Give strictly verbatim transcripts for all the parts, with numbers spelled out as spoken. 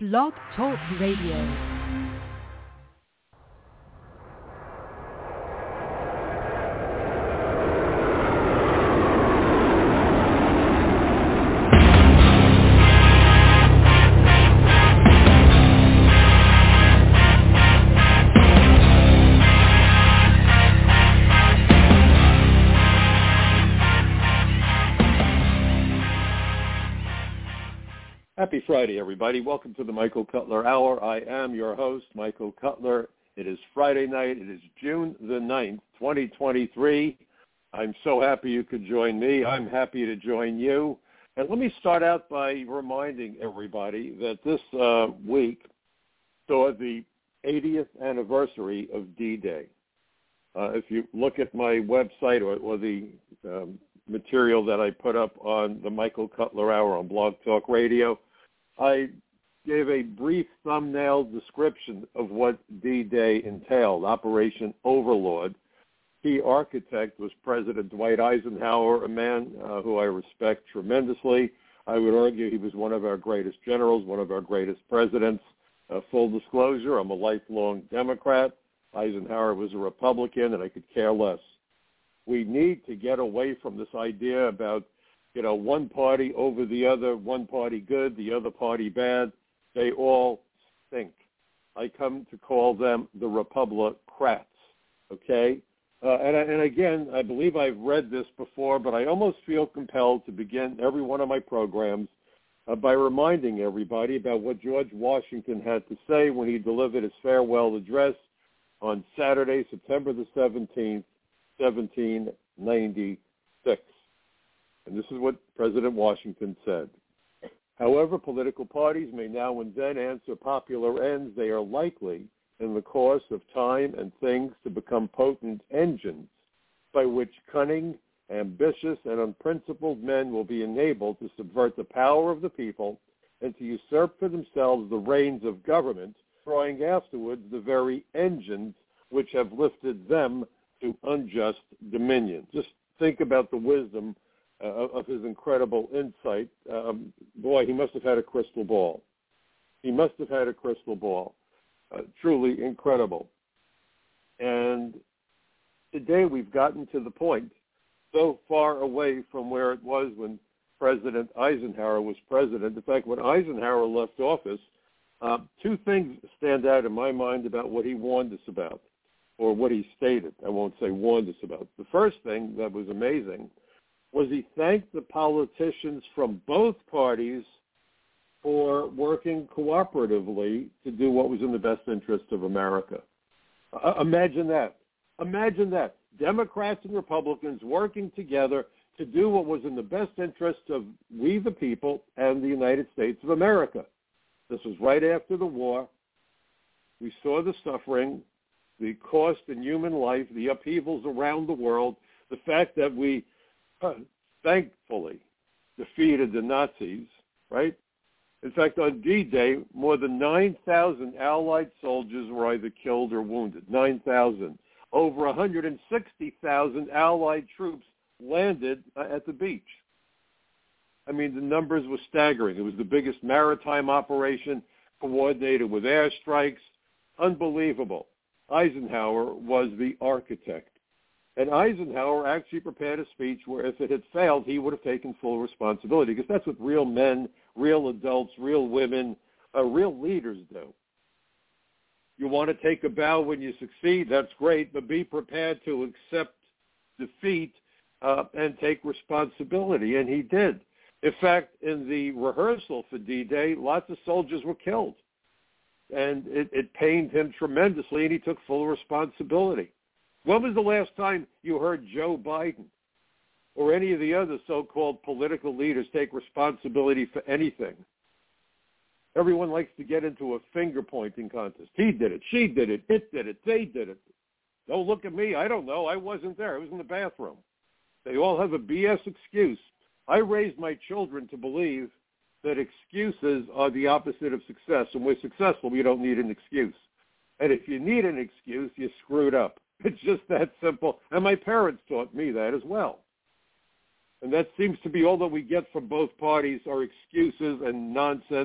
Blog Talk Radio. Happy Friday, everybody. Welcome to the Michael Cutler Hour. I am your host, Michael Cutler. It is Friday night. It is June the ninth, twenty twenty-three. I'm so happy you could join me. I'm happy to join you. And let me start out by reminding everybody that this uh, week saw the eightieth anniversary of D-Day. Uh, if you look at my website or, or the um, material that I put up on the Michael Cutler Hour on Blog Talk Radio, I gave a brief thumbnail description of what D-Day entailed, Operation Overlord. Key architect was President Dwight Eisenhower, a man uh, who I respect tremendously. I would argue he was one of our greatest generals, one of our greatest presidents. Uh, full disclosure, I'm a lifelong Democrat. Eisenhower was a Republican, and I could care less. We need to get away from this idea about, you know, one party over the other, one party good, the other party bad. They all stink. I come to call them the Republicrats, okay? Uh, and, and again, I believe I've read this before, but I almost feel compelled to begin every one of my programs uh, by reminding everybody about what George Washington had to say when he delivered his farewell address on Saturday, September the seventeenth, seventeen ninety-six. And this is what President Washington said. However, political parties may now and then answer popular ends, they are likely, in the course of time and things, to become potent engines by which cunning, ambitious, and unprincipled men will be enabled to subvert the power of the people and to usurp for themselves the reins of government, destroying afterwards the very engines which have lifted them to unjust dominion. Just think about the wisdom uh, of his incredible insight. Um, boy, he must have had a crystal ball. He must have had a crystal ball. Uh, truly incredible. And today we've gotten to the point so far away from where it was when President Eisenhower was president. In fact, when Eisenhower left office, uh, two things stand out in my mind about what he warned us about, or what he stated. I won't say warned us about. The first thing that was amazing was he thanked the politicians from both parties for working cooperatively to do what was in the best interest of America. Uh, imagine that. Imagine that. Democrats and Republicans working together to do what was in the best interest of we the people and the United States of America. This was right after the war. We saw the suffering, the cost in human life, the upheavals around the world, the fact that we uh, thankfully defeated the Nazis, right? In fact, on D-Day, more than nine thousand Allied soldiers were either killed or wounded, nine thousand. Over one hundred sixty thousand Allied troops landed uh, at the beach. I mean, the numbers were staggering. It was the biggest maritime operation, coordinated with airstrikes. Unbelievable. Eisenhower was the architect. And Eisenhower actually prepared a speech where if it had failed, he would have taken full responsibility, because that's what real men, real adults, real women, uh, real leaders do. You want to take a bow when you succeed, that's great, but be prepared to accept defeat uh, and take responsibility, and he did. In fact, in the rehearsal for D-Day, lots of soldiers were killed. And it, it pained him tremendously, and he took full responsibility. When was the last time you heard Joe Biden or any of the other so-called political leaders take responsibility for anything? Everyone likes to get into a finger-pointing contest. He did it. She did it. It did it. They did it. Don't look at me. I don't know. I wasn't there. I was in the bathroom. They all have a B S excuse. I raised my children to believe that excuses are the opposite of success. When we're successful, we don't need an excuse. And if you need an excuse, you screwed up. It's just that simple. And my parents taught me that as well. And that seems to be all that we get from both parties are excuses and nonsense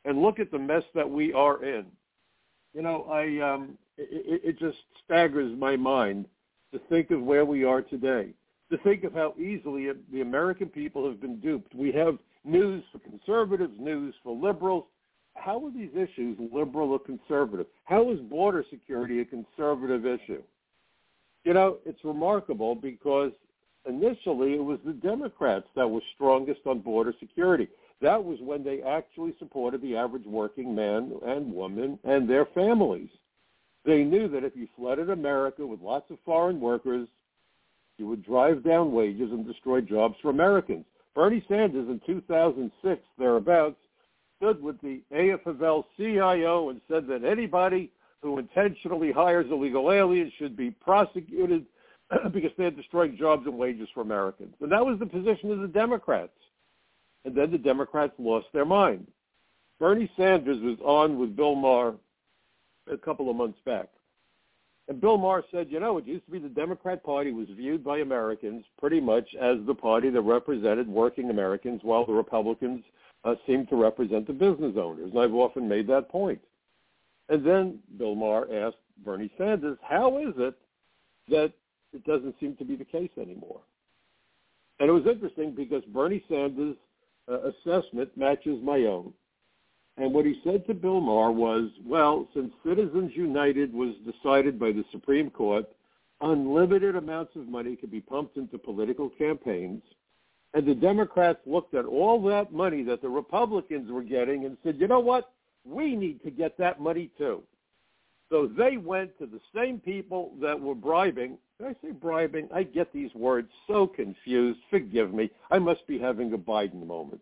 and look at the mess that we are in. You know, I um, it, it just staggers my mind to think of where we are today, to think of how easily the American people have been duped. We have news for conservatives, news for liberals. How are these issues liberal or conservative? How is border security a conservative issue? You know, it's remarkable because initially it was the Democrats that were strongest on border security. That was when they actually supported the average working man and woman and their families. They knew that if you flooded America with lots of foreign workers, you would drive down wages and destroy jobs for Americans. Bernie Sanders in two thousand six, thereabouts, stood with the A F L C I O and said that anybody who intentionally hires illegal aliens should be prosecuted because they're destroying jobs and wages for Americans. And that was the position of the Democrats. And then the Democrats lost their mind. Bernie Sanders was on with Bill Maher a couple of months back. And Bill Maher said, you know, it used to be the Democrat Party was viewed by Americans pretty much as the party that represented working Americans, while the Republicans uh, seemed to represent the business owners. And I've often made that point. And then Bill Maher asked Bernie Sanders, how is it that it doesn't seem to be the case anymore? And it was interesting because Bernie Sanders' uh, assessment matches my own. And what he said to Bill Maher was, well, since Citizens United was decided by the Supreme Court, unlimited amounts of money could be pumped into political campaigns, and the Democrats looked at all that money that the Republicans were getting and said, you know what? We need to get that money too. So they went to the same people that were bribing. Did I say bribing? I get these words so confused. Forgive me. I must be having a Biden moment.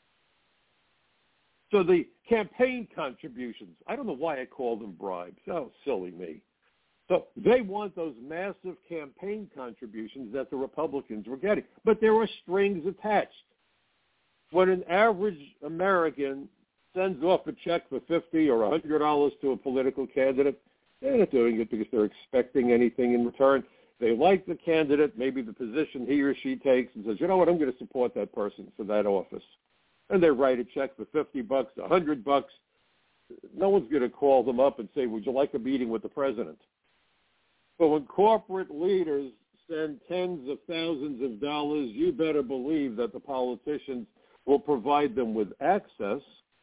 So the campaign contributions, I don't know why I call them bribes. Oh, silly me. So they want those massive campaign contributions that the Republicans were getting. But there were strings attached. When an average American sends off a check for fifty dollars or one hundred dollars to a political candidate, they're not doing it because they're expecting anything in return. They like the candidate, maybe the position he or she takes, and says, you know what, I'm going to support that person for that office. And they write a check for fifty bucks, one hundred bucks. No one's going to call them up and say, would you like a meeting with the president? But when corporate leaders send tens of thousands of dollars, you better believe that the politicians will provide them with access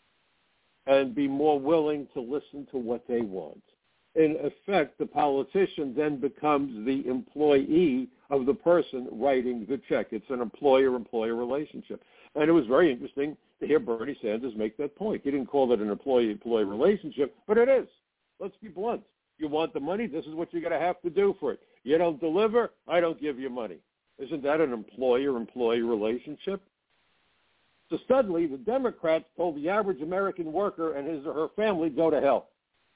and be more willing to listen to what they want. In effect, the politician then becomes the employee of the person writing the check. It's an employer-employer relationship. And it was very interesting to hear Bernie Sanders make that point. He didn't call it an employee-employee relationship, but it is. Let's be blunt. You want the money, this is what you're going to have to do for it. You don't deliver, I don't give you money. Isn't that an employer-employee relationship? So suddenly, the Democrats told the average American worker and his or her family, go to hell.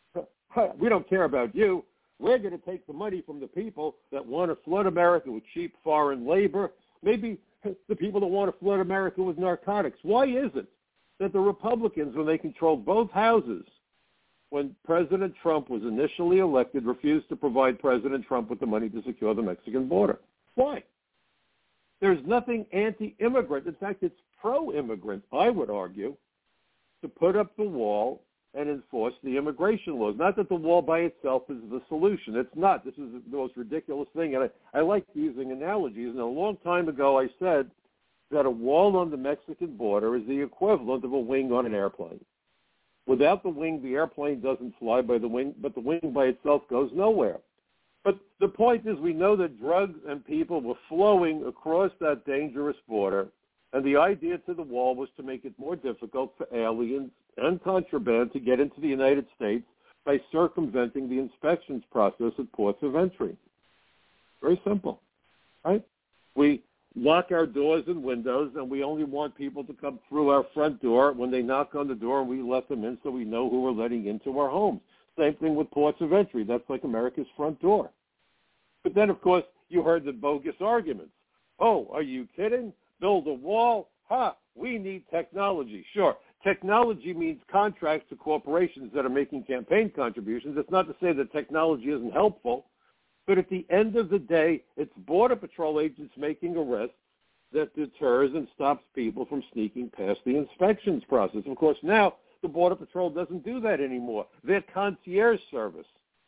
We don't care about you. We're going to take the money from the people that want to flood America with cheap foreign labor, maybe the people that want to flood America with narcotics. Why is it that the Republicans, when they controlled both houses, when President Trump was initially elected, refused to provide President Trump with the money to secure the Mexican border? Why? There's nothing anti-immigrant. In fact, it's pro-immigrant, I would argue, to put up the wall and enforce the immigration laws. Not that the wall by itself is the solution. It's not. This is the most ridiculous thing. And I, I like using analogies. And a long time ago I said that a wall on the Mexican border is the equivalent of a wing on an airplane. Without the wing, the airplane doesn't fly by the wing, but the wing by itself goes nowhere. But the point is, we know that drugs and people were flowing across that dangerous border, and the idea to the wall was to make it more difficult for aliens and contraband to get into the United States by circumventing the inspections process at ports of entry. Very simple, right? We lock our doors and windows, and we only want people to come through our front door when they knock on the door, and we let them in so we know who we're letting into our homes. Same thing with ports of entry. That's like America's front door. But then, of course, you heard the bogus arguments. Oh, are you kidding? Build a wall? Ha, we need technology. Sure, technology means contracts to corporations that are making campaign contributions. It's not to say that technology isn't helpful, but at the end of the day, it's Border Patrol agents making arrests that deters and stops people from sneaking past the inspections process. Of course, now The Border Patrol doesn't do that anymore. They're concierge service.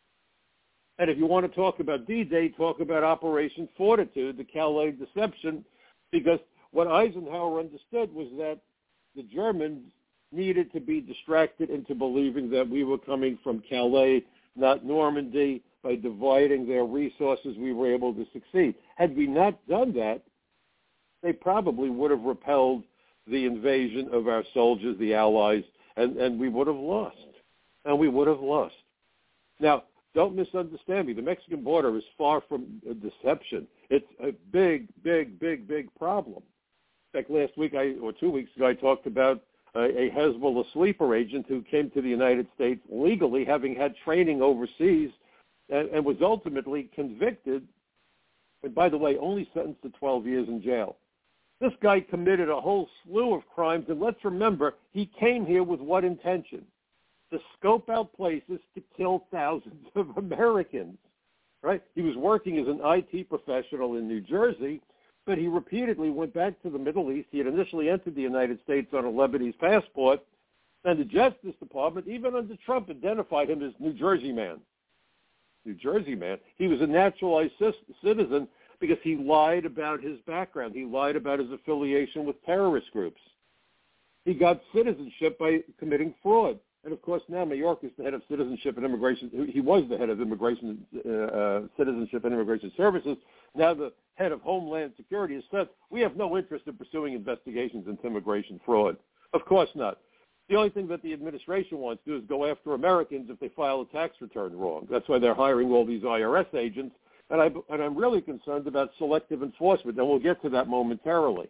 And if you want to talk about D-Day, talk about Operation Fortitude, the Calais deception, because what Eisenhower understood was that the Germans needed to be distracted into believing that we were coming from Calais, not Normandy. By dividing their resources, we were able to succeed. Had we not done that, they probably would have repelled the invasion of our soldiers, the Allies, and, and we would have lost. And we would have lost. Now, don't misunderstand me. The Mexican border is far from a deception. It's a big, big, big, big problem. In fact, last week I, or two weeks ago, I talked about a, a Hezbollah sleeper agent who came to the United States legally, having had training overseas, and, and was ultimately convicted, and by the way, only sentenced to twelve years in jail. This guy committed a whole slew of crimes, and let's remember, he came here with what intention? To scope out places to kill thousands of Americans, right? He was working as an I T professional in New Jersey, but he repeatedly went back to the Middle East. He had initially entered the United States on a Lebanese passport, and the Justice Department, even under Trump, identified him as New Jersey man. New Jersey man. He was a naturalized citizen because he lied about his background. He lied about his affiliation with terrorist groups. He got citizenship by committing fraud. And, of course, now Mayorkas, the head of Citizenship and Immigration, he was the head of Immigration, uh, uh, Citizenship and Immigration Services. Now the head of Homeland Security has said, we have no interest in pursuing investigations into immigration fraud. Of course not. The only thing that the administration wants to do is go after Americans if they file a tax return wrong. That's why they're hiring all these I R S agents. And, I, and I'm really concerned about selective enforcement, and we'll get to that momentarily.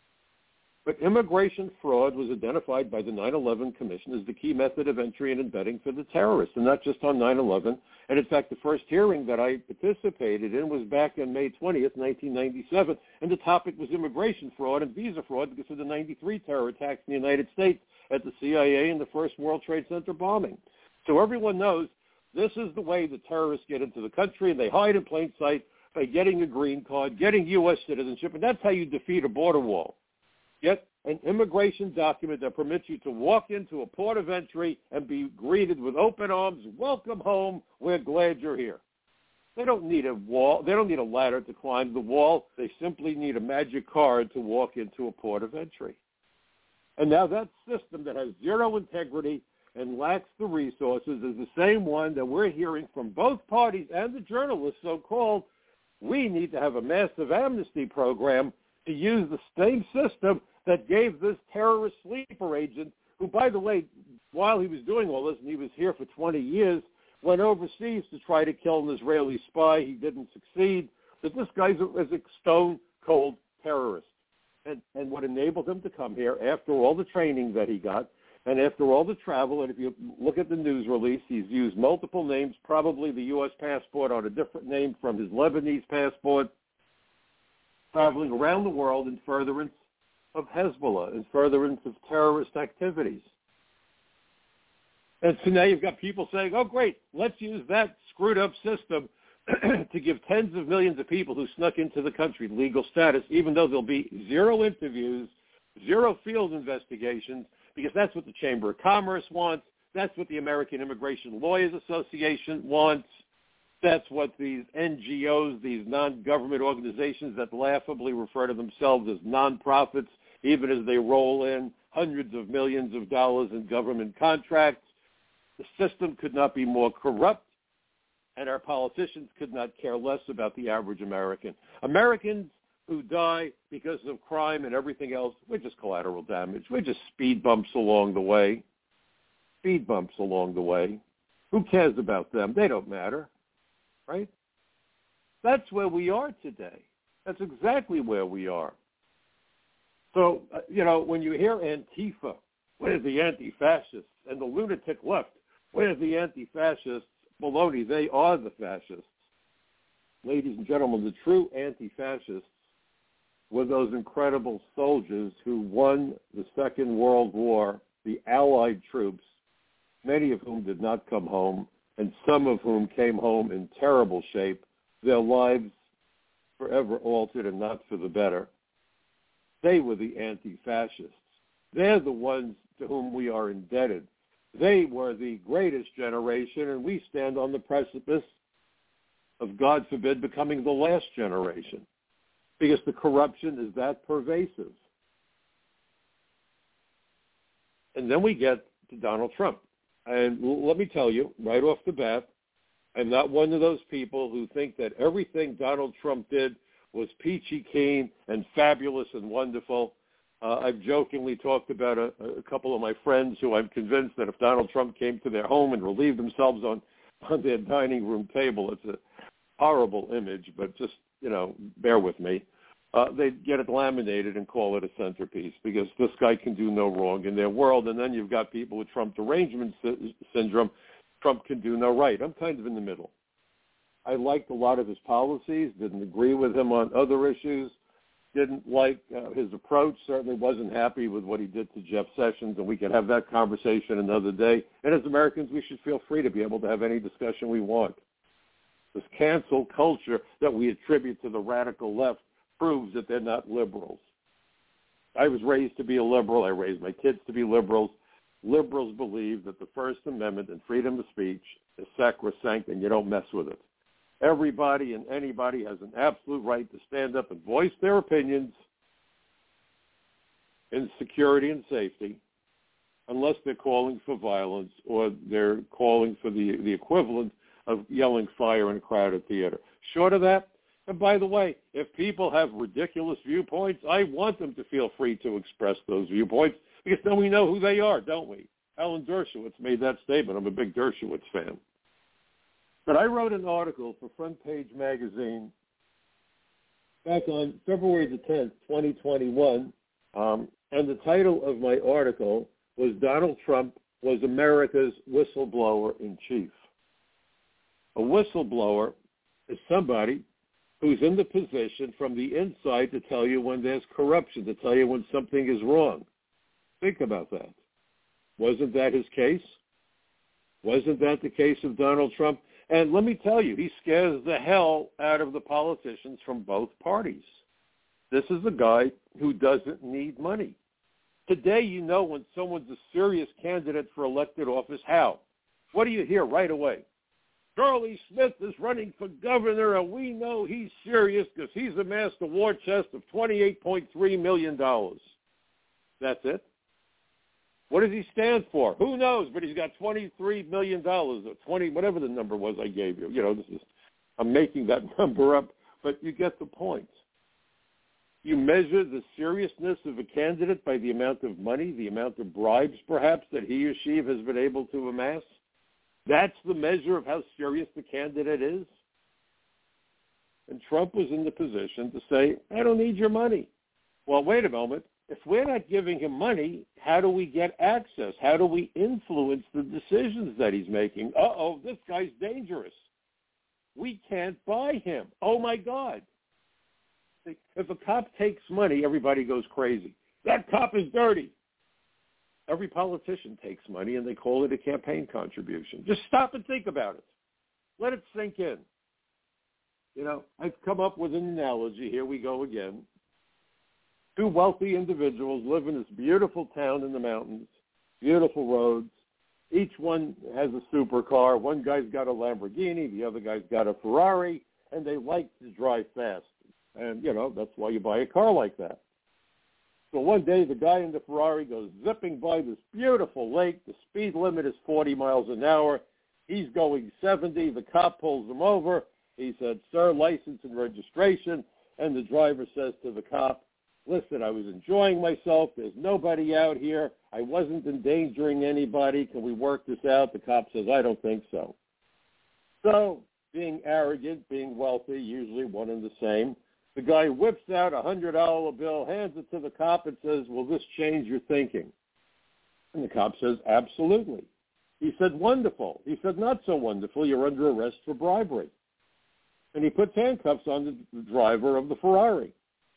But immigration fraud was identified by the nine eleven Commission as the key method of entry and embedding for the terrorists, and not just on nine eleven. And, in fact, the first hearing that I participated in was back on May twentieth, nineteen ninety-seven, and the topic was immigration fraud and visa fraud because of the ninety-three terror attacks in the United States at the C I A and the first World Trade Center bombing. So everyone knows this is the way the terrorists get into the country, and they hide in plain sight by getting a green card, getting U S citizenship, and that's how you defeat a border wall. Get an immigration document that permits you to walk into a port of entry and be greeted with open arms. Welcome home. We're glad you're here. They don't need a wall. They don't need a ladder to climb the wall. They simply need a magic card to walk into a port of entry. And now that system that has zero integrity and lacks the resources is the same one that we're hearing from both parties and the journalists, so-called. We need to have a massive amnesty program to use the same system that gave this terrorist sleeper agent, who, by the way, while he was doing all this, and he was here for twenty years, went overseas to try to kill an Israeli spy. He didn't succeed. But this guy's a, is a stone-cold terrorist. And, and what enabled him to come here, after all the training that he got, and after all the travel, and if you look at the news release, he's used multiple names, probably the U S passport on a different name from his Lebanese passport, traveling around the world in furtherance of Hezbollah, in furtherance of terrorist activities. And so now you've got people saying, oh, great, let's use that screwed-up system to give tens of millions of people who snuck into the country legal status, even though there'll be zero interviews, zero field investigations, because that's what the Chamber of Commerce wants. That's what the American Immigration Lawyers Association wants. That's what these N G Os, these non-government organizations that laughably refer to themselves as nonprofits, even as they roll in hundreds of millions of dollars in government contracts. The system could not be more corrupt, and our politicians could not care less about the average American. Americans who die because of crime and everything else, we're just collateral damage. We're just speed bumps along the way. Speed bumps along the way. Who cares about them? They don't matter, right? That's where we are today. That's exactly where we are. So, uh, you know, when you hear Antifa, where's the anti-fascists? And the lunatic left, where's the anti-fascists? Baloney, they are the fascists. Ladies and gentlemen, the true anti-fascists were those incredible soldiers who won the Second World War, the Allied troops, many of whom did not come home, and some of whom came home in terrible shape, their lives forever altered and not for the better. They were the anti-fascists. They're the ones to whom we are indebted. They were the greatest generation, and we stand on the precipice of, God forbid, becoming the last generation, because the corruption is that pervasive. And then we get to Donald Trump. And let me tell you, right off the bat, I'm not one of those people who think that everything Donald Trump did was peachy keen and fabulous and wonderful. Uh, I've jokingly talked about a, a couple of my friends who I'm convinced that if Donald Trump came to their home and relieved themselves on, on their dining room table, it's a horrible image, but just, you know, bear with me. Uh, they'd get it laminated and call it a centerpiece, because this guy can do no wrong in their world. And then you've got people with Trump derangement sy- syndrome. Trump can do no right. I'm kind of in the middle. I liked a lot of his policies, didn't agree with him on other issues, didn't like uh, his approach, certainly wasn't happy with what he did to Jeff Sessions, and we can have that conversation another day. And as Americans, we should feel free to be able to have any discussion we want. This cancel culture that we attribute to the radical left proves that they're not liberals. I was raised to be a liberal. I raised my kids to be liberals. Liberals believe that the First Amendment and freedom of speech is sacrosanct, and you don't mess with it. Everybody and anybody has an absolute right to stand up and voice their opinions in security and safety, unless they're calling for violence or they're calling for the, the equivalent of yelling fire in a crowded theater. Short of that, and by the way, if people have ridiculous viewpoints, I want them to feel free to express those viewpoints, because then we know who they are, don't we? Alan Dershowitz made that statement. I'm a big Dershowitz fan. But I wrote an article for Front Page Magazine back on February the tenth, twenty twenty-one, um, and the title of my article was Donald Trump was America's whistleblower in chief. A whistleblower is somebody who's in the position from the inside to tell you when there's corruption, to tell you when something is wrong. Think about that. Wasn't that his case? Wasn't that the case of Donald Trump? And let me tell you, he scares the hell out of the politicians from both parties. This is a guy who doesn't need money. Today, you know when someone's a serious candidate for elected office. How? What do you hear right away? Charlie Smith is running for governor, and we know he's serious because he's amassed a war chest of twenty-eight point three million dollars. That's it. What does he stand for? Who knows? But he's got twenty-three million dollars or twenty, whatever the number was I gave you. You know, this is, I'm making that number up, but you get the point. You measure the seriousness of a candidate by the amount of money, the amount of bribes, perhaps, that he or she has been able to amass. That's the measure of how serious the candidate is. And Trump was in the position to say, I don't need your money. Well, wait a moment. If we're not giving him money, how do we get access? How do we influence the decisions that he's making? Uh-oh, this guy's dangerous. We can't buy him. Oh, my God. If a cop takes money, everybody goes crazy. That cop is dirty. Every politician takes money, and they call it a campaign contribution. Just stop and think about it. Let it sink in. You know, I've come up with an analogy. Here we go again. Two wealthy individuals live in this beautiful town in the mountains, beautiful roads. Each one has a supercar. One guy's got a Lamborghini. The other guy's got a Ferrari, and they like to drive fast. And, you know, that's why you buy a car like that. So one day the guy in the Ferrari goes zipping by this beautiful lake. The speed limit is forty miles an hour. He's going seventy. The cop pulls him over. He said, sir, license and registration. And the driver says to the cop, listen, I was enjoying myself. There's nobody out here. I wasn't endangering anybody. Can we work this out? The cop says, I don't think so. So being arrogant, being wealthy, usually one and the same, the guy whips out a one hundred dollar bill, hands it to the cop, and says, will this change your thinking? And the cop says, absolutely. He said, wonderful. He said, not so wonderful. You're under arrest for bribery. And he puts handcuffs on the, the driver of the Ferrari.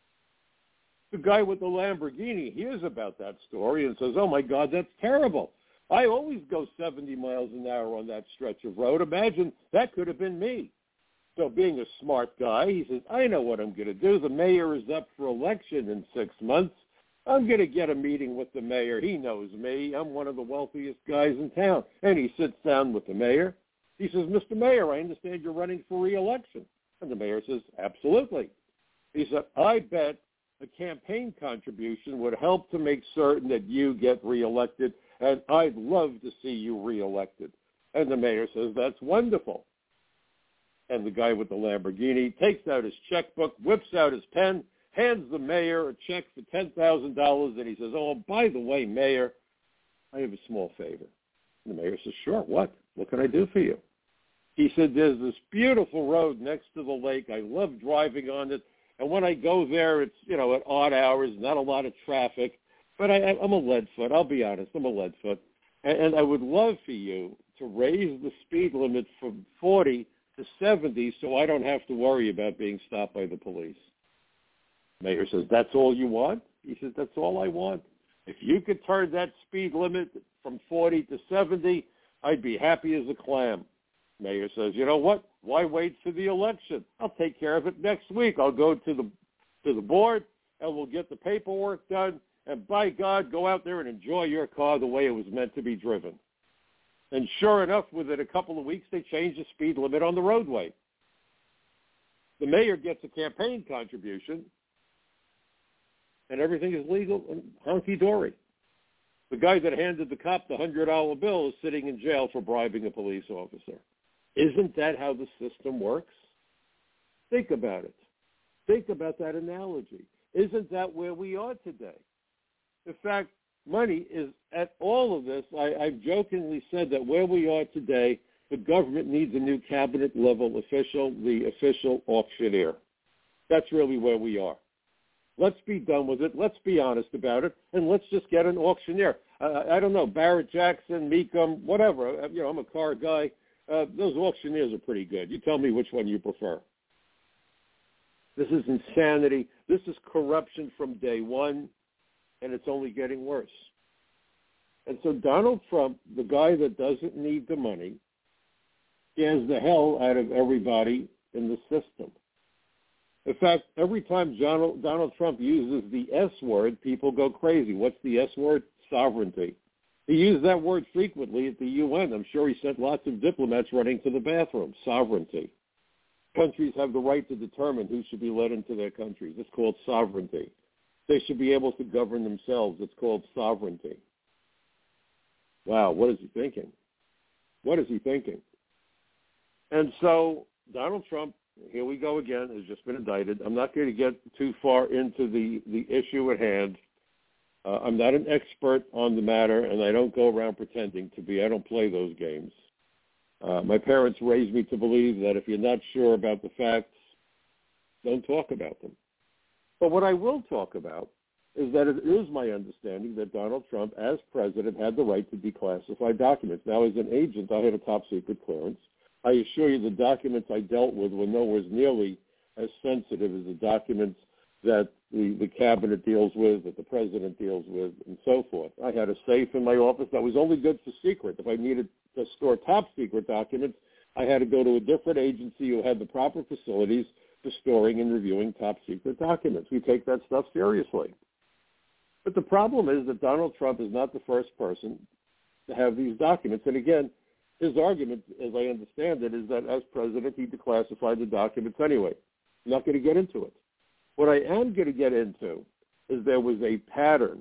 The guy with the Lamborghini hears about that story and says, oh, my God, that's terrible. I always go seventy miles an hour on that stretch of road. Imagine that could have been me. So being a smart guy, he says, I know what I'm going to do. The mayor is up for election in six months. I'm going to get a meeting with the mayor. He knows me. I'm one of the wealthiest guys in town. And he sits down with the mayor. He says, Mister Mayor, I understand you're running for re-election. And the mayor says, absolutely. He said, I bet a campaign contribution would help to make certain that you get reelected, and I'd love to see you reelected. And the mayor says, that's wonderful. And the guy with the Lamborghini takes out his checkbook, whips out his pen, hands the mayor a check for ten thousand dollars, and he says, oh, by the way, Mayor, I have a small favor. And the mayor says, sure, what? What can I do for you? He said, there's this beautiful road next to the lake. I love driving on it. And when I go there, it's, you know, at odd hours, not a lot of traffic. But I, I'm a lead foot. I'll be honest. I'm a lead foot. And, and I would love for you to raise the speed limit from forty to seventy so I don't have to worry about being stopped by the police. Mayor says, that's all you want? He says, that's all I want. If you could turn that speed limit from forty to seventy, I'd be happy as a clam. Mayor says, you know what? Why wait for the election? I'll take care of it next week. I'll go to the to the board, and we'll get the paperwork done, and by God, go out there and enjoy your car the way it was meant to be driven. And sure enough, within a couple of weeks, they changed the speed limit on the roadway. The mayor gets a campaign contribution, and everything is legal and honky-dory. The guy that handed the cop the one hundred dollar bill is sitting in jail for bribing a police officer. Isn't that how the system works? Think about it. Think about that analogy. Isn't that where we are today? In fact, money is at all of this. I, I've jokingly said that where we are today, the government needs a new cabinet-level official, the official auctioneer. That's really where we are. Let's be done with it. Let's be honest about it, and let's just get an auctioneer. Uh, I don't know, Barrett Jackson, Mecum, whatever. You know, I'm a car guy. Uh, those auctioneers are pretty good. You tell me which one you prefer. This is insanity. This is corruption from day one, and it's only getting worse. And so Donald Trump, the guy that doesn't need the money, scares the hell out of everybody in the system. In fact, every time Donald, Donald Trump uses the S word, people go crazy. What's the S word? Sovereignty. He used that word frequently at the U N. I'm sure he sent lots of diplomats running to the bathroom. Sovereignty. Countries have the right to determine who should be let into their countries. It's called sovereignty. They should be able to govern themselves. It's called sovereignty. Wow, what is he thinking? What is he thinking? And so Donald Trump, here we go again, has just been indicted. I'm not going to get too far into the, the issue at hand. Uh, I'm not an expert on the matter, and I don't go around pretending to be. I don't play those games. Uh, my parents raised me to believe that if you're not sure about the facts, don't talk about them. But what I will talk about is that it is my understanding that Donald Trump, as president, had the right to declassify documents. Now, as an agent, I had a top-secret clearance. I assure you the documents I dealt with were nowhere nearly as sensitive as the documents that the, the cabinet deals with, that the president deals with, and so forth. I had a safe in my office that was only good for secret. If I needed to store top-secret documents, I had to go to a different agency who had the proper facilities for storing and reviewing top-secret documents. We take that stuff seriously. But the problem is that Donald Trump is not the first person to have these documents. And again, his argument, as I understand it, is that as president, he declassified the documents anyway. I'm not going to get into it. What I am going to get into is there was a pattern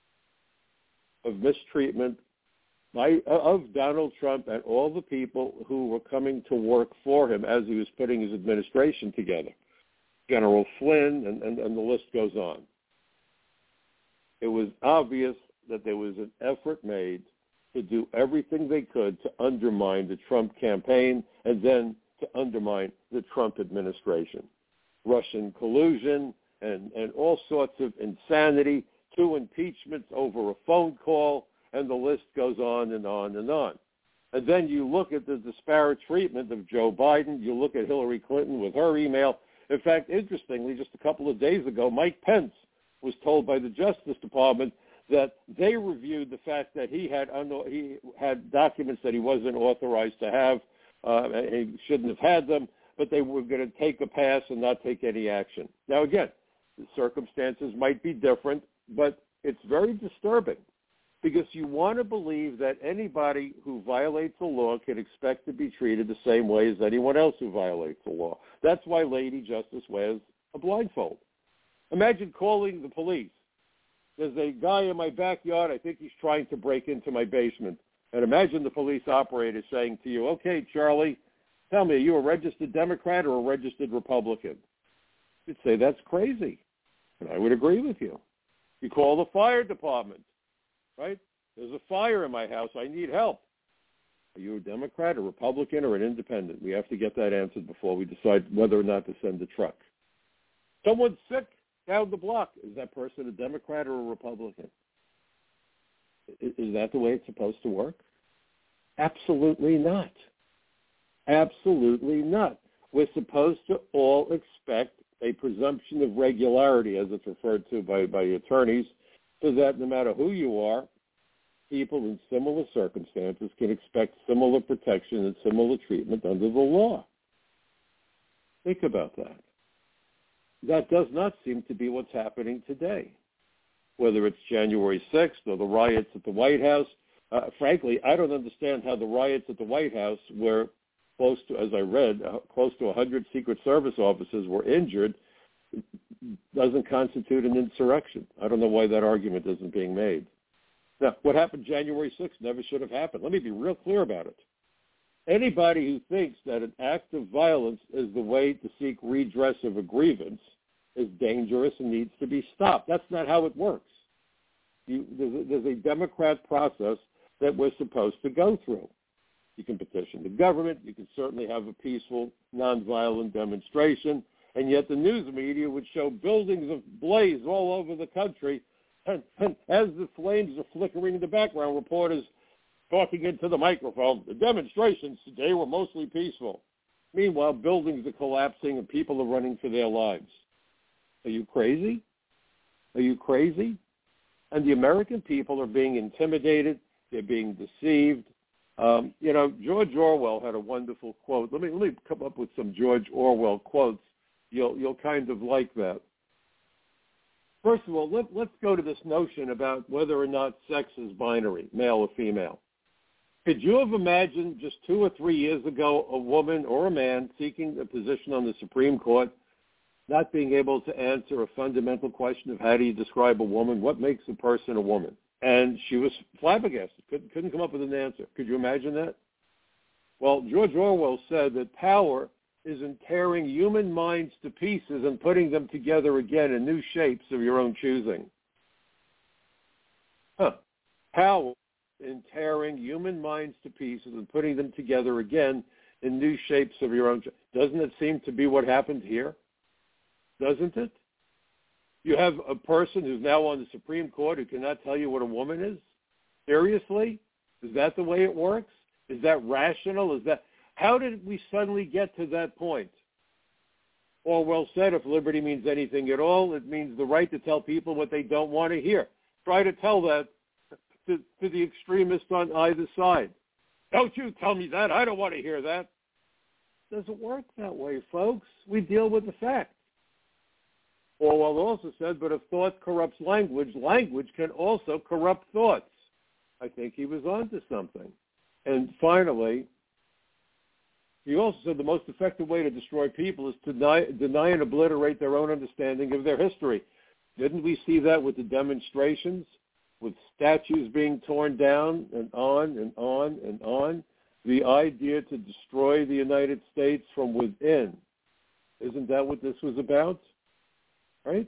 of mistreatment by, of Donald Trump and all the people who were coming to work for him as he was putting his administration together. General Flynn, and, and, and the list goes on. It was obvious that there was an effort made to do everything they could to undermine the Trump campaign and then to undermine the Trump administration. Russian collusion and, and all sorts of insanity, two impeachments over a phone call, and the list goes on and on and on. And then you look at the disparate treatment of Joe Biden. You look at Hillary Clinton with her email. In fact, interestingly, just a couple of days ago, Mike Pence was told by the Justice Department that they reviewed the fact that he had un- he had documents that he wasn't authorized to have. Uh, he shouldn't have had them, but they were going to take a pass and not take any action. Now, again, the circumstances might be different, but It's very disturbing because you want to believe that anybody who violates the law can expect to be treated the same way as anyone else who violates the law. That's why Lady Justice wears a blindfold. Imagine calling the police. There's a guy in my backyard. I think he's trying to break into my basement. And imagine the police operator saying to you, okay, Charlie, tell me, are you a registered Democrat or a registered Republican? You'd say, that's crazy. And I would agree with you. You call the fire department, right? There's a fire in my house. I need help. Are you a Democrat, a Republican, or an independent? We have to get that answered before we decide whether or not to send a truck. Someone's sick down the block. Is that person a Democrat or a Republican? Is that the way it's supposed to work? Absolutely not. Absolutely not. We're supposed to all expect a presumption of regularity, as it's referred to by, by attorneys, so that no matter who you are, people in similar circumstances can expect similar protection and similar treatment under the law. Think about that. That does not seem to be what's happening today. Whether it's January sixth or the riots at the White House, uh, frankly, I don't understand how the riots at the White House, where close to, as I read, uh, close to one hundred Secret Service officers were injured, doesn't constitute an insurrection. I don't know why that argument isn't being made. Now, what happened January sixth never should have happened. Let me be real clear about it. Anybody who thinks that an act of violence is the way to seek redress of a grievance is dangerous and needs to be stopped. That's not how it works. You, there's, a, there's a democratic process that we're supposed to go through. You can petition the government. You can certainly have a peaceful, nonviolent demonstration. And yet the news media would show buildings ablaze all over the country. And, and as the flames are flickering in the background, reporters talking into the microphone, the demonstrations today were mostly peaceful. Meanwhile, buildings are collapsing and people are running for their lives. Are you crazy? Are you crazy? And the American people are being intimidated. They're being deceived. Um, you know, George Orwell had a wonderful quote. Let me let me come up with some George Orwell quotes. You'll you'll kind of like that. First of all, let, let's go to this notion about whether or not sex is binary, male or female. Could you have imagined just two or three years ago a woman or a man seeking a position on the Supreme Court not being able to answer a fundamental question of how do you describe a woman, what makes a person a woman? And she was flabbergasted, couldn't, couldn't come up with an answer. Could you imagine that? Well, George Orwell said that power is in tearing human minds to pieces and putting them together again in new shapes of your own choosing. Huh. Power in tearing human minds to pieces and putting them together again in new shapes of your own choosing. Doesn't it seem to be what happened here? Doesn't it? You have a person who's now on the Supreme Court who cannot tell you what a woman is? Seriously? Is that the way it works? Is that rational? Is that how did we suddenly get to that point? Orwell said if liberty means anything at all, it means the right to tell people what they don't want to hear. Try to tell that to, to the extremists on either side. Don't you tell me that. I don't want to hear that. It doesn't work that way, folks. We deal with the facts. Orwell also said, but if thought corrupts language, language can also corrupt thoughts. I think he was onto something. And finally, he also said the most effective way to destroy people is to deny, deny and obliterate their own understanding of their history. Didn't we see that with the demonstrations, with statues being torn down and on and on and on? The idea to destroy the United States from within. Isn't that what this was about? Right?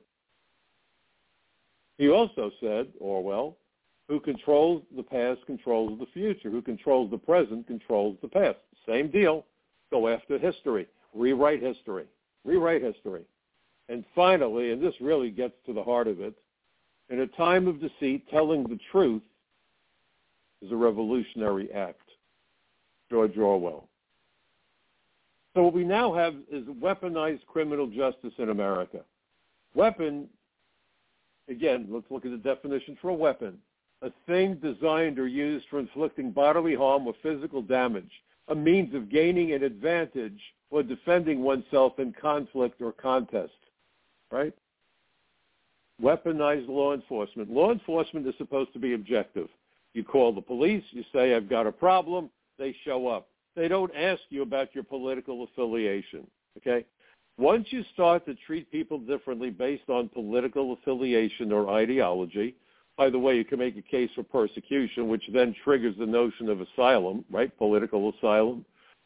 He also said, Orwell, who controls the past controls the future. Who controls the present controls the past. Same deal. Go after history. Rewrite history. Rewrite history. And finally, and this really gets to the heart of it, in a time of deceit, telling the truth is a revolutionary act. George Orwell. So what we now have is weaponized criminal justice in America. Weapon, again, let's look at the definition for a weapon. A thing designed or used for inflicting bodily harm or physical damage, a means of gaining an advantage or defending oneself in conflict or contest, right? weaponized law enforcement. Law enforcement is supposed to be objective. You call the police, you say, I've got a problem, they show up. They don't ask you about your political affiliation, okay? Once you start to treat people differently based on political affiliation or ideology, by the way, you can make a case for persecution, which then triggers the notion of asylum, right, political asylum.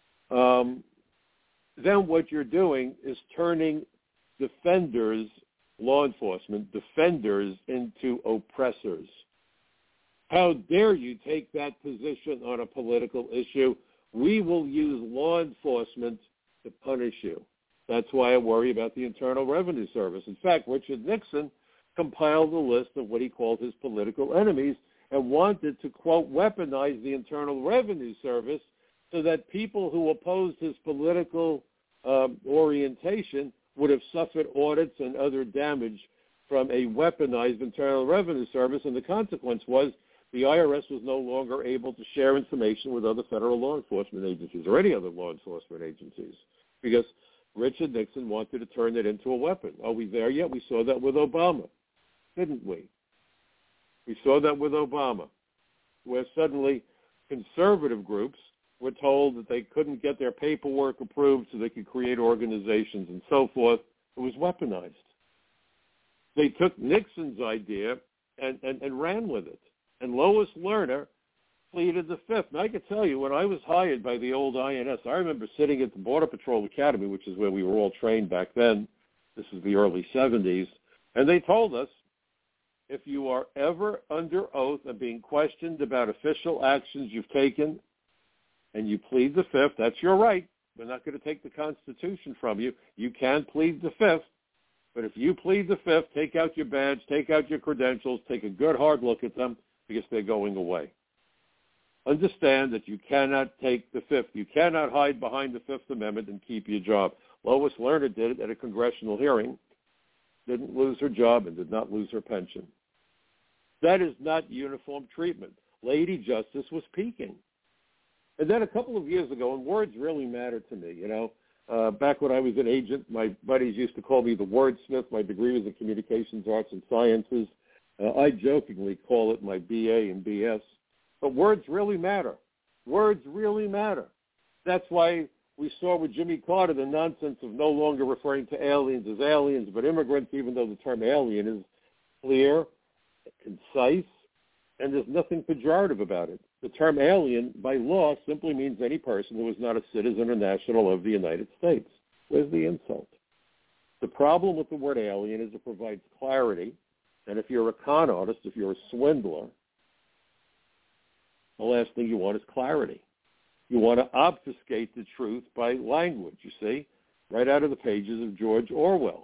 Um, then what you're doing is turning defenders, law enforcement, defenders into oppressors. How dare you take that position on a political issue? We will use law enforcement to punish you. That's why I worry about the Internal Revenue Service. In fact, Richard Nixon compiled a list of what he called his political enemies and wanted to, quote, weaponize the Internal Revenue Service so that people who opposed his political um, orientation would have suffered audits and other damage from a weaponized Internal Revenue Service, and the consequence was the I R S was no longer able to share information with other federal law enforcement agencies or any other law enforcement agencies because Richard Nixon wanted to turn it into a weapon. Are we there yet? We saw that with Obama, didn't we? We saw that with Obama, where suddenly conservative groups were told that they couldn't get their paperwork approved so they could create organizations and so forth. It was weaponized. They took Nixon's idea and, and, and ran with it. And Lois Lerner pleaded the fifth. And I can tell you, when I was hired by the old I N S, I remember sitting at the Border Patrol Academy, which is where we were all trained back then. This is the early seventies. And they told us, if you are ever under oath and being questioned about official actions you've taken and you plead the fifth, that's your right. We're not going to take the Constitution from you. You can plead the fifth. But if you plead the fifth, take out your badge, take out your credentials, take a good hard look at them, because they're going away. Understand that you cannot take the fifth. You cannot hide behind the Fifth Amendment and keep your job. Lois Lerner did it at a congressional hearing, didn't lose her job and did not lose her pension. That is not uniform treatment. Lady Justice was peaking. And then a couple of years ago, and words really matter to me, you know, uh, back when I was an agent, my buddies used to call me the wordsmith. My degree was in communications arts and sciences. Uh, I jokingly call it my B A and B S. But words really matter. Words really matter. That's why we saw with Jimmy Carter the nonsense of no longer referring to aliens as aliens, but immigrants, even though the term alien is clear, concise, and there's nothing pejorative about it. The term alien, by law, simply means any person who is not a citizen or national of the United States. Where's the insult? The problem with the word alien is it provides clarity. And if you're a con artist, if you're a swindler, the last thing you want is clarity. You want to obfuscate the truth by language, you see, right out of the pages of George Orwell.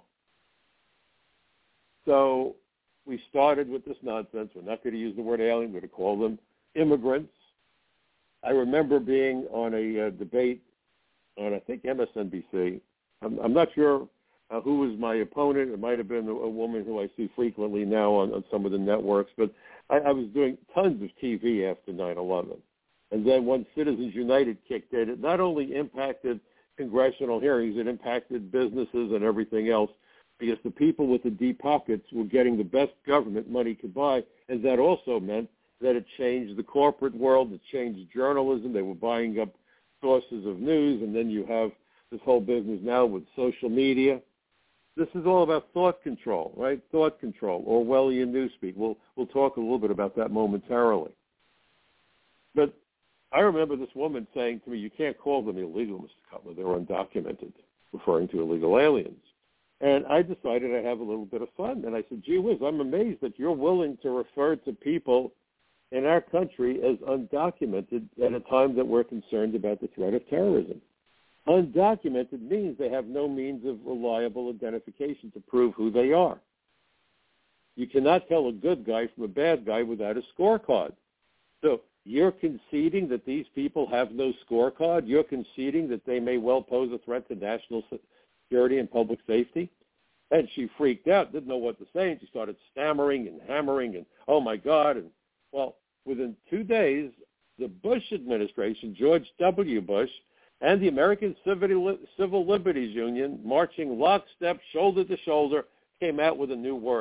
So we started with this nonsense. We're not going to use the word alien. We're going to call them immigrants. I remember being on a uh, debate on, I think, M S N B C. I'm, I'm not sure Uh, who was my opponent. It might have been a, a woman who I see frequently now on, on some of the networks, but I, I was doing tons of T V after nine eleven. And then when Citizens United kicked in, it not only impacted congressional hearings, it impacted businesses and everything else, because the people with the deep pockets were getting the best government money could buy, and that also meant that it changed the corporate world, it changed journalism. They were buying up sources of news, and then you have this whole business now with social media. This is all about thought control, right? Thought control, Orwellian newspeak. We'll we'll talk a little bit about that momentarily. But I remember this woman saying to me, "You can't call them illegal, Mister Cutler. They're undocumented," referring to illegal aliens. And I decided I'd have a little bit of fun. And I said, "Gee whiz, I'm amazed that you're willing to refer to people in our country as undocumented at a time that we're concerned about the threat of terrorism." Undocumented means they have no means of reliable identification to prove who they are. You cannot tell a good guy from a bad guy without a scorecard. So you're conceding that these people have no scorecard? You're conceding that they may well pose a threat to national security and public safety? And she freaked out, didn't know what to say, and she started stammering and hammering and, oh, my God. And, well, within two days, the Bush administration, George W. Bush, and the American Civil Liberties Union, marching lockstep, shoulder to shoulder, came out with a new word.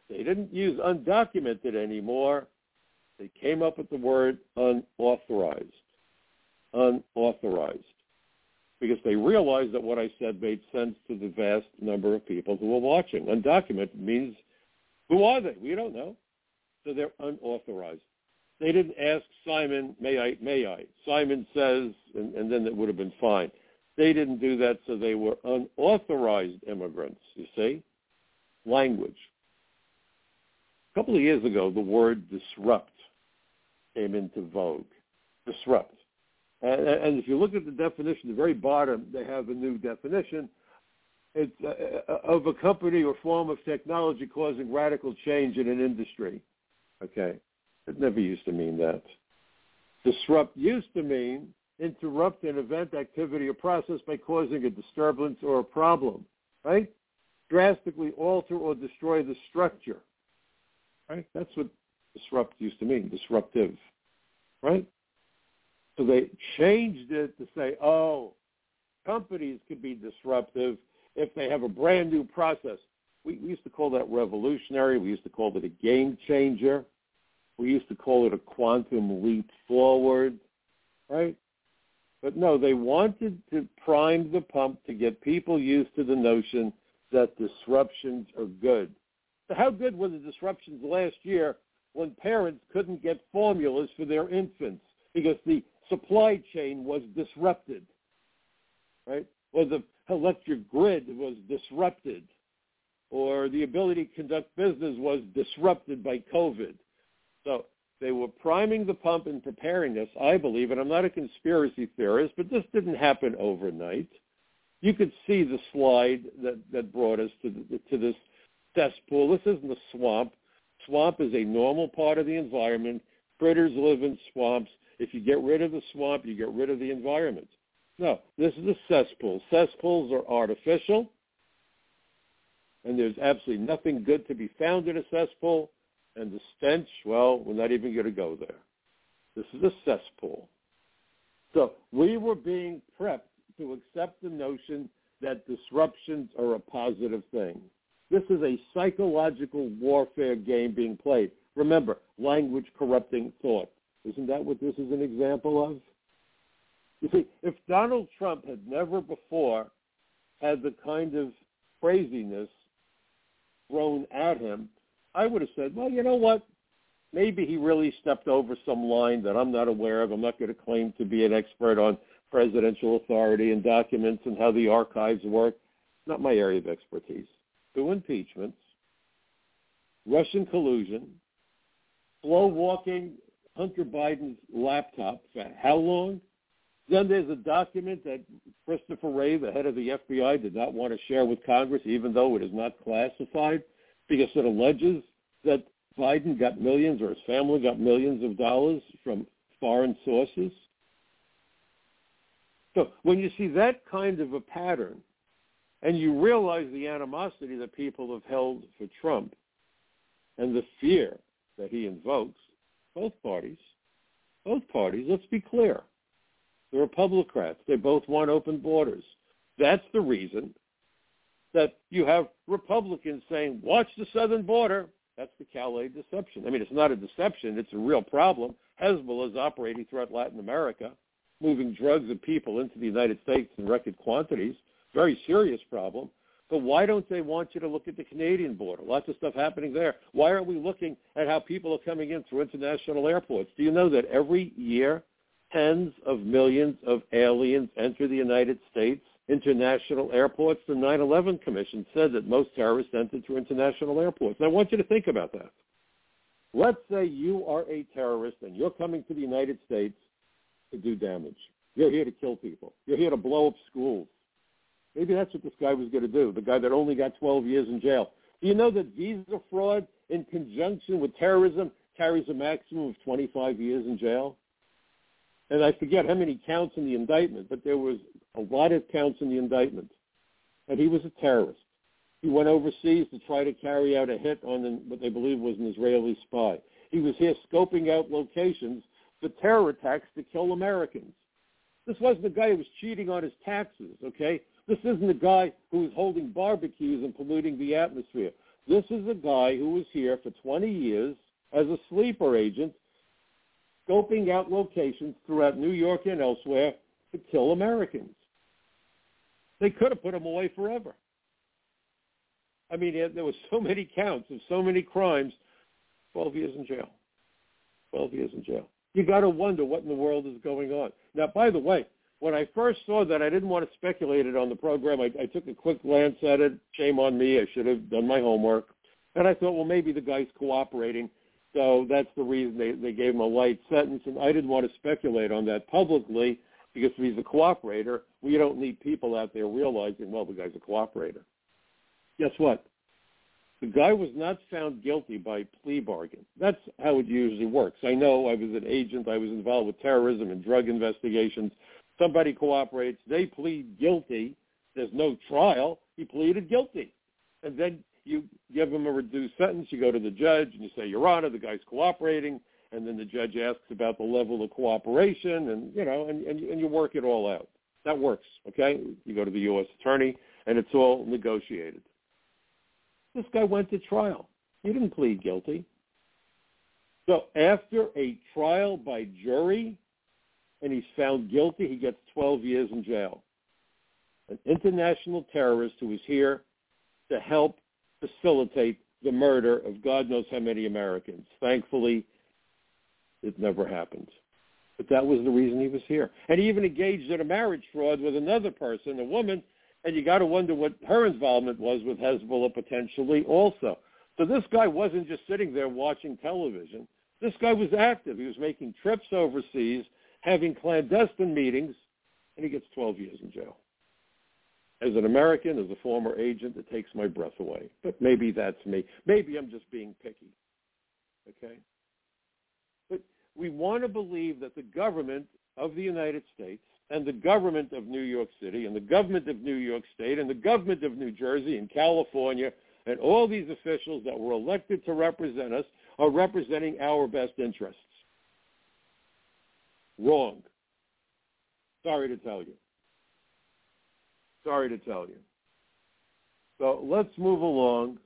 They didn't use undocumented anymore. They came up with the word unauthorized. Unauthorized. Because they realized that what I said made sense to the vast number of people who were watching. Undocumented means, who are they? We don't know. So they're unauthorized. They didn't ask Simon, may I, may I? Simon says, and, and then it would have been fine. They didn't do that, so they were unauthorized immigrants, you see? Language. A couple of years ago, the word disrupt came into vogue. Disrupt. And, and if you look at the definition, at the very bottom, they have a new definition. It's uh, of a company or form of technology causing radical change in an industry. Okay? It never used to mean that. Disrupt used to mean interrupt an event, activity, or process by causing a disturbance or a problem, right? Drastically alter or destroy the structure, right? That's what disrupt used to mean, disruptive, right? So they changed it to say, oh, companies could be disruptive if they have a brand new process. We, we used to call that revolutionary. We used to call it a game changer. We used to call it a quantum leap forward, right? But no, they wanted to prime the pump to get people used to the notion that disruptions are good. So how good were the disruptions last year when parents couldn't get formulas for their infants because the supply chain was disrupted, right? Or the electric grid was disrupted, or the ability to conduct business was disrupted by COVID. So they were priming the pump and preparing us, I believe, and I'm not a conspiracy theorist, but this didn't happen overnight. You could see the slide that, that brought us to, the, to this cesspool. This isn't a swamp. Swamp is a normal part of the environment. Critters live in swamps. If you get rid of the swamp, you get rid of the environment. No, this is a cesspool. Cesspools are artificial, and there's absolutely nothing good to be found in a cesspool. And the stench, well, we're not even going to go there. This is a cesspool. So we were being prepped to accept the notion that disruptions are a positive thing. This is a psychological warfare game being played. Remember, language corrupting thought. Isn't that what this is an example of? You see, if Donald Trump had never before had the kind of craziness thrown at him, I would have said, well, you know what? Maybe he really stepped over some line that I'm not aware of. I'm not going to claim to be an expert on presidential authority and documents and how the archives work. Not my area of expertise. Two impeachments, Russian collusion, slow-walking Hunter Biden's laptop for how long? Then there's a document that Christopher Wray, the head of the F B I, did not want to share with Congress, even though it is not classified, because it alleges that Biden got millions or his family got millions of dollars from foreign sources. So when you see that kind of a pattern and you realize the animosity that people have held for Trump and the fear that he invokes, both parties, both parties, let's be clear, the Republicans, they both want open borders. That's the reason that you have Republicans saying, watch the southern border. That's the Calais deception. I mean, it's not a deception. It's a real problem. Hezbollah is operating throughout Latin America, moving drugs and people into the United States in record quantities. Very serious problem. But why don't they want you to look at the Canadian border? Lots of stuff happening there. Why aren't we looking at how people are coming in through international airports? Do you know that every year tens of millions of aliens enter the United States international airports? The nine eleven Commission said that most terrorists entered through international airports. And I want you to think about that. Let's say you are a terrorist and you're coming to the United States to do damage. You're here to kill people. You're here to blow up schools. Maybe that's what this guy was going to do, the guy that only got twelve years in jail. Do you know that visa fraud in conjunction with terrorism carries a maximum of twenty-five years in jail? And I forget how many counts in the indictment, but there was a lot of counts in the indictment. And he was a terrorist. He went overseas to try to carry out a hit on an, what they believe was an Israeli spy. He was here scoping out locations for terror attacks to kill Americans. This wasn't a guy who was cheating on his taxes, okay? This isn't a guy who was holding barbecues and polluting the atmosphere. This is a guy who was here for twenty years as a sleeper agent, scoping out locations throughout New York and elsewhere to kill Americans. They could have put him away forever. I mean, there were so many counts of so many crimes, twelve years in jail. twelve years in jail. You got to wonder what in the world is going on. Now, by the way, when I first saw that, I didn't want to speculate it on the program. I, I took a quick glance at it. Shame on me. I should have done my homework. And I thought, well, maybe the guy's cooperating. So that's the reason they, they gave him a light sentence. And I didn't want to speculate on that publicly because if he's a cooperator, we don't need people out there realizing, well, the guy's a cooperator. Guess what? The guy was not found guilty by plea bargain. That's how it usually works. I know I was an agent. I was involved with terrorism and drug investigations. Somebody cooperates. They plead guilty. There's no trial. He pleaded guilty. And then you give him a reduced sentence. You go to the judge and you say, Your Honor, the guy's cooperating. And then the judge asks about the level of cooperation and, you know, and, and, and you work it all out. That works, okay? You go to the U S attorney and it's all negotiated. This guy went to trial. He didn't plead guilty. So after a trial by jury and he's found guilty, he gets twelve years in jail. An international terrorist who was here to help facilitate the murder of God knows how many Americans. Thankfully, it never happened. But that was the reason he was here. And he even engaged in a marriage fraud with another person, a woman, and you got to wonder what her involvement was with Hezbollah potentially also. So this guy wasn't just sitting there watching television. This guy was active. He was making trips overseas, having clandestine meetings, and he gets twelve years in jail. As an American, as a former agent, it takes my breath away. But maybe that's me. Maybe I'm just being picky. Okay? But we want to believe that the government of the United States and the government of New York City and the government of New York State and the government of New Jersey and California and all these officials that were elected to represent us are representing our best interests. Wrong. Sorry to tell you. Sorry to tell you. So let's move along.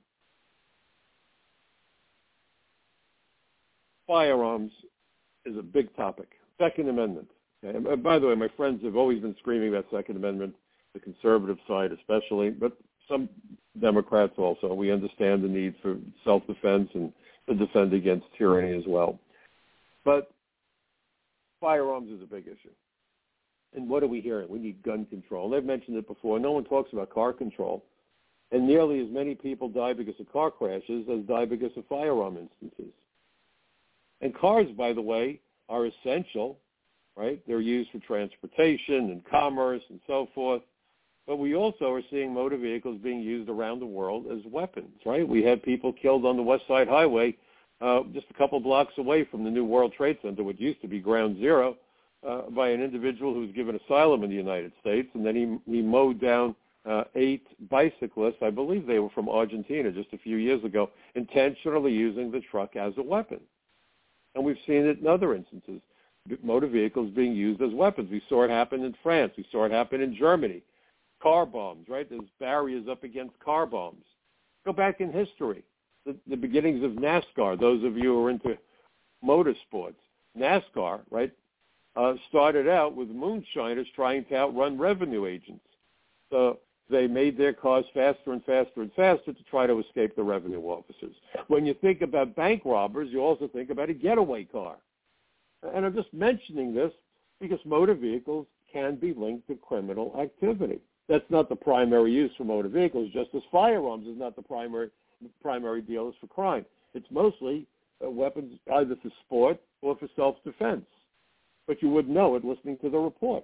Firearms is a big topic. Second Amendment. And by the way, my friends have always been screaming about Second Amendment, the conservative side especially, but some Democrats also. We understand the need for self-defense and to defend against tyranny as well. But firearms is a big issue. And what are we hearing? We need gun control. And I've mentioned it before. No one talks about car control. And nearly as many people die because of car crashes as die because of firearm instances. And cars, by the way, are essential, right? They're used for transportation and commerce and so forth. But we also are seeing motor vehicles being used around the world as weapons, right? We had people killed on the West Side Highway uh, just a couple blocks away from the new World Trade Center, which used to be Ground Zero, uh, by an individual who was given asylum in the United States. And then he, he mowed down uh, eight bicyclists, I believe they were from Argentina just a few years ago, intentionally using the truck as a weapon. And we've seen it in other instances, motor vehicles being used as weapons. We saw it happen in France. We saw it happen in Germany. Car bombs, right? There's barriers up against car bombs. Go back in history, the, the beginnings of NASCAR, those of you who are into motorsports. NASCAR, right, uh, started out with moonshiners trying to outrun revenue agents. So they made their cars faster and faster and faster to try to escape the revenue officers. When you think about bank robbers, you also think about a getaway car. And I'm just mentioning this because motor vehicles can be linked to criminal activity. That's not the primary use for motor vehicles, just as firearms is not the primary primary dealers for crime. It's mostly uh, weapons either for sport or for self-defense. But you wouldn't know it listening to the reports.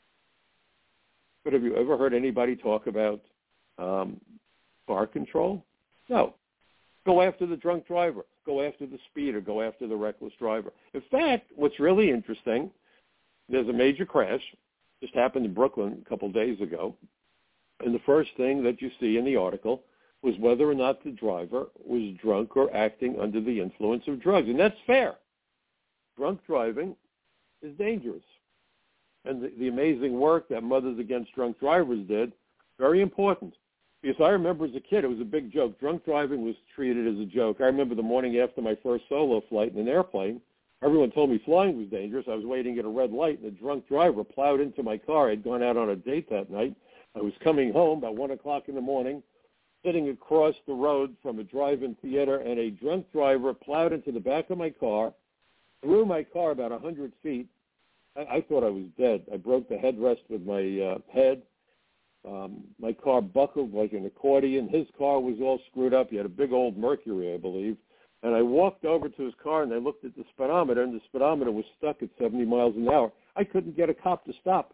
But have you ever heard anybody talk about um, car control? No. Go after the drunk driver. Go after the speeder. Go after the reckless driver. In fact, what's really interesting, there's a major crash. Just happened in Brooklyn a couple days ago. And the first thing that you see in the article was whether or not the driver was drunk or acting under the influence of drugs. And that's fair. Drunk driving is dangerous. And the, the amazing work that Mothers Against Drunk Drivers did, very important, Because I remember as a kid, it was a big joke. Drunk driving was treated as a joke. I remember the morning after my first solo flight in an airplane, everyone told me flying was dangerous. I was waiting at a red light, and a drunk driver plowed into my car. I'd gone out on a date that night. I was coming home about one o'clock in the morning, sitting across the road from a drive-in theater, and a drunk driver plowed into the back of my car, threw my car about one hundred feet. I, I thought I was dead. I broke the headrest with my uh, head. Um, my car buckled like an accordion. His car was all screwed up. He had a big old Mercury, I believe. And I walked over to his car, and I looked at the speedometer, and the speedometer was stuck at seventy miles an hour. I couldn't get a cop to stop.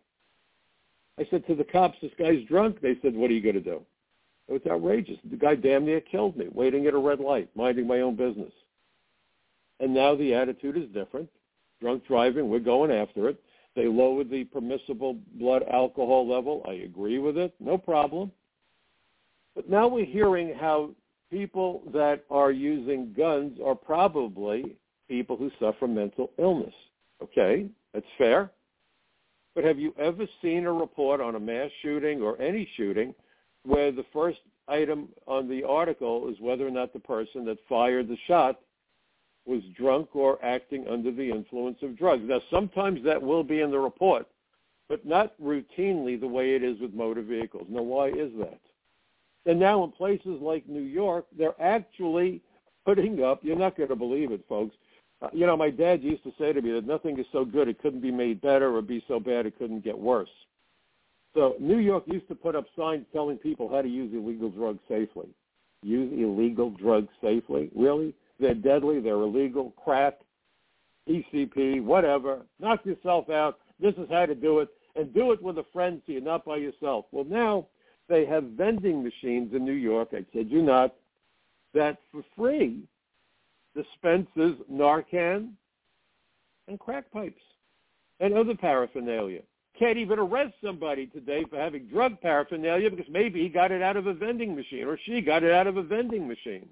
I said to the cops, this guy's drunk. They said, what are you going to do? It was outrageous. The guy damn near killed me, waiting at a red light, minding my own business. And now the attitude is different. Drunk driving, we're going after it. They lowered the permissible blood alcohol level. I agree with it. No problem. But now we're hearing how people that are using guns are probably people who suffer mental illness. Okay, that's fair. But have you ever seen a report on a mass shooting or any shooting where the first item on the article is whether or not the person that fired the shot was drunk or acting under the influence of drugs? Now, sometimes that will be in the report, but not routinely the way it is with motor vehicles. Now, why is that? And now in places like New York, they're actually putting up, you're not going to believe it, folks. Uh, you know, my dad used to say to me that nothing is so good it couldn't be made better or be so bad it couldn't get worse. So New York used to put up signs telling people how to use illegal drugs safely. Use illegal drugs safely? Really? They're deadly. They're illegal. Crack, P C P, whatever. Knock yourself out. This is how to do it. And do it with a friend so you're not by yourself. Well, now they have vending machines in New York, I kid you not, that for free dispenses Narcan and crack pipes and other paraphernalia. Can't even arrest somebody today for having drug paraphernalia because maybe he got it out of a vending machine or she got it out of a vending machine.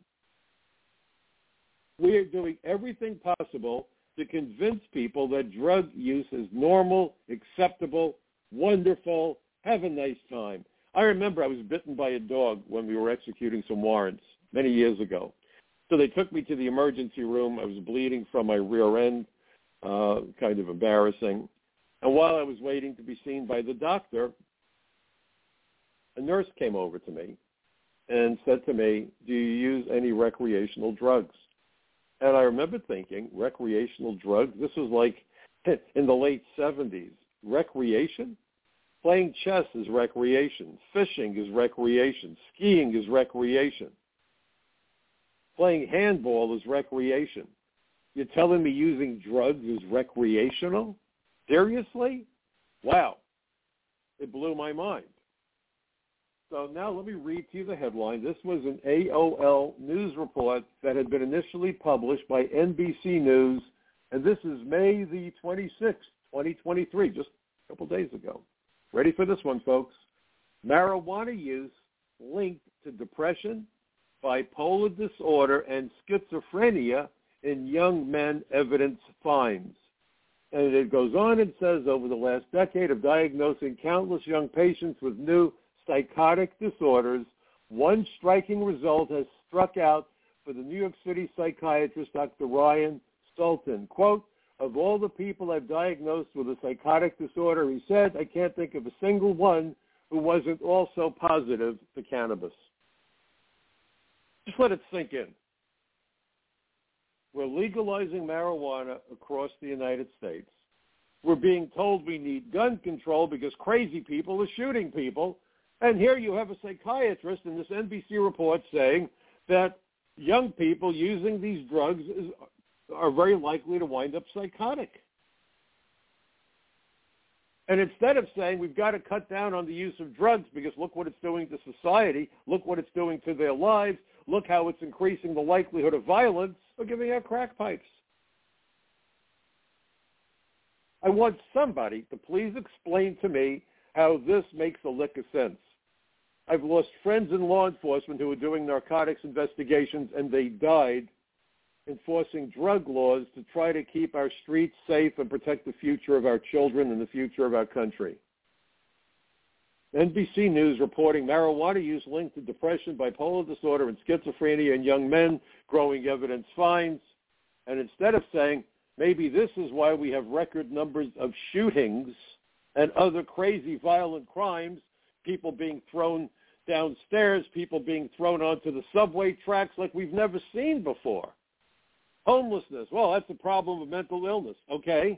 We are doing everything possible to convince people that drug use is normal, acceptable, wonderful, have a nice time. I remember I was bitten by a dog when we were executing some warrants many years ago. So they took me to the emergency room. I was bleeding from my rear end, uh, kind of embarrassing. And while I was waiting to be seen by the doctor, a nurse came over to me and said to me, do you use any recreational drugs? And I remember thinking, recreational drugs? This was like in the late seventies. Recreation? Playing chess is recreation. Fishing is recreation. Skiing is recreation. Playing handball is recreation. You're telling me using drugs is recreational? Seriously? Wow. It blew my mind. So now let me read to you the headline. This was an A O L news report that had been initially published by N B C News, and this is May the twenty-sixth, twenty twenty-three, just a couple days ago. Ready for this one, folks? Marijuana use linked to depression, bipolar disorder, and schizophrenia in young men, evidence finds. And it goes on and says, over the last decade of diagnosing countless young patients with new psychotic disorders, one striking result has struck out for the New York City psychiatrist, Doctor Ryan Sultan. Quote, of all the people I've diagnosed with a psychotic disorder, he said, I can't think of a single one who wasn't also positive to cannabis. Just let it sink in. We're legalizing marijuana across the United States. We're being told we need gun control because crazy people are shooting people. And here you have a psychiatrist in this N B C report saying that young people using these drugs is, are very likely to wind up psychotic. And instead of saying we've got to cut down on the use of drugs because look what it's doing to society, look what it's doing to their lives, look how it's increasing the likelihood of violence, we're giving out crack pipes. I want somebody to please explain to me how this makes a lick of sense. I've lost friends in law enforcement who were doing narcotics investigations, and they died enforcing drug laws to try to keep our streets safe and protect the future of our children and the future of our country. N B C News reporting marijuana use linked to depression, bipolar disorder, and schizophrenia in young men, growing evidence finds. And instead of saying, maybe this is why we have record numbers of shootings and other crazy violent crimes, people being thrown downstairs, people being thrown onto the subway tracks like we've never seen before. Homelessness, well, that's a problem of mental illness, okay?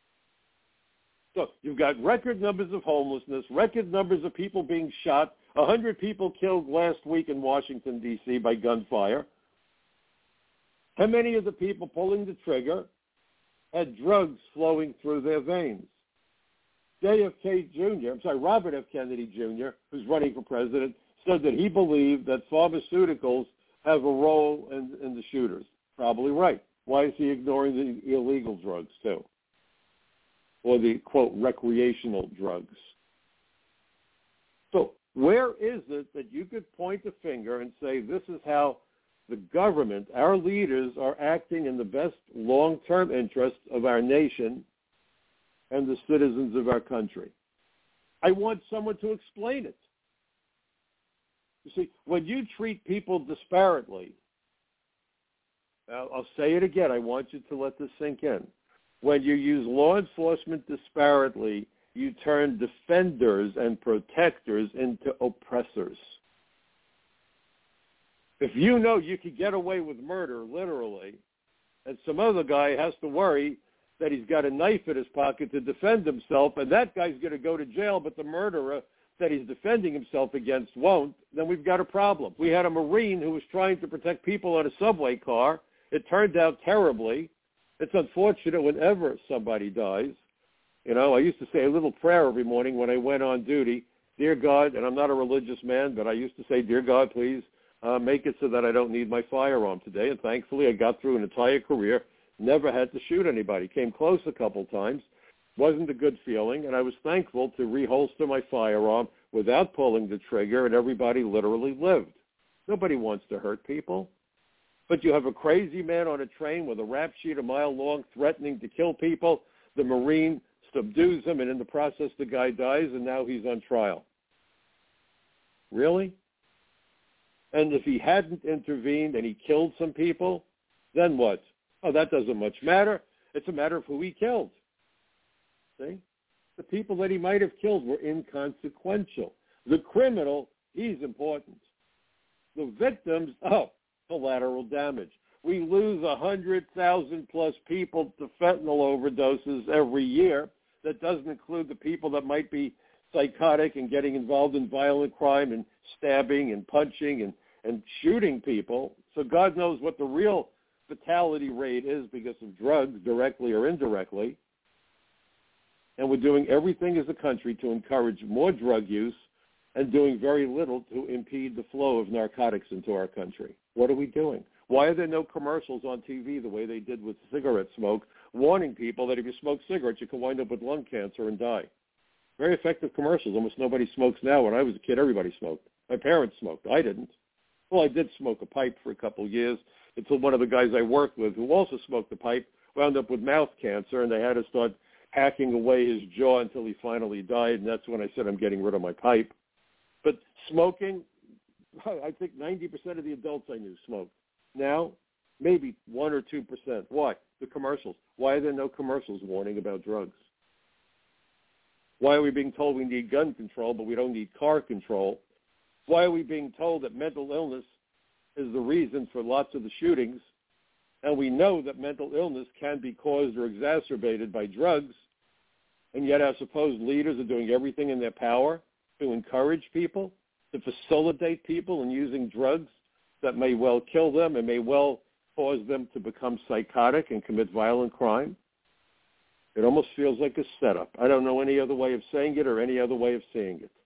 So you've got record numbers of homelessness, record numbers of people being shot, one hundred people killed last week in Washington, D C by gunfire. How many of the people pulling the trigger had drugs flowing through their veins? J F K Junior, I'm sorry, Robert F. Kennedy Junior, who's running for president, said that he believed that pharmaceuticals have a role in, in the shooters. Probably right. Why is he ignoring the illegal drugs too? Or the, quote, recreational drugs? So where is it that you could point a finger and say this is how the government, our leaders, are acting in the best long-term interests of our nation and the citizens of our country? I want someone to explain it. You see, when you treat people disparately, I'll, I'll say it again, I want you to let this sink in. When you use law enforcement disparately, you turn defenders and protectors into oppressors. If you know you could get away with murder, literally, and some other guy has to worry that he's got a knife in his pocket to defend himself, and that guy's going to go to jail, but the murderer that he's defending himself against won't, then we've got a problem. We had a Marine who was trying to protect people on a subway car. It turned out terribly. It's unfortunate whenever somebody dies. You know, I used to say a little prayer every morning when I went on duty. Dear God, and I'm not a religious man, but I used to say, Dear God, please uh, make it so that I don't need my firearm today. And thankfully, I got through an entire career, never had to shoot anybody. Came close a couple times. Wasn't a good feeling, and I was thankful to reholster my firearm without pulling the trigger, and everybody literally lived. Nobody wants to hurt people. But you have a crazy man on a train with a rap sheet a mile long threatening to kill people. The Marine subdues him, and in the process, the guy dies, and now he's on trial. Really? And if he hadn't intervened and he killed some people, then what? Oh, that doesn't much matter. It's a matter of who he killed. See? The people that he might have killed were inconsequential. The criminal, he's important. The victims, oh, collateral damage. We lose one hundred thousand plus people to fentanyl overdoses every year. That doesn't include the people that might be psychotic and getting involved in violent crime and stabbing and punching and, and shooting people. So God knows what the real fatality rate is because of drugs, directly or indirectly. And we're doing everything as a country to encourage more drug use and doing very little to impede the flow of narcotics into our country. What are we doing? Why are there no commercials on T V the way they did with cigarette smoke, warning people that if you smoke cigarettes, you can wind up with lung cancer and die? Very effective commercials. Almost nobody smokes now. When I was a kid, everybody smoked. My parents smoked. I didn't. Well, I did smoke a pipe for a couple of years until one of the guys I worked with who also smoked a pipe wound up with mouth cancer, and they had to start hacking away his jaw until he finally died, and that's when I said I'm getting rid of my pipe. But smoking, I think ninety percent of the adults I knew smoked. Now, maybe one or two percent. Why? The commercials. Why are there no commercials warning about drugs? Why are we being told we need gun control, but we don't need car control? Why are we being told that mental illness is the reason for lots of the shootings? And we know that mental illness can be caused or exacerbated by drugs, and yet our supposed leaders are doing everything in their power to encourage people, to facilitate people in using drugs that may well kill them and may well cause them to become psychotic and commit violent crime. It almost feels like a setup. I don't know any other way of saying it or any other way of seeing it.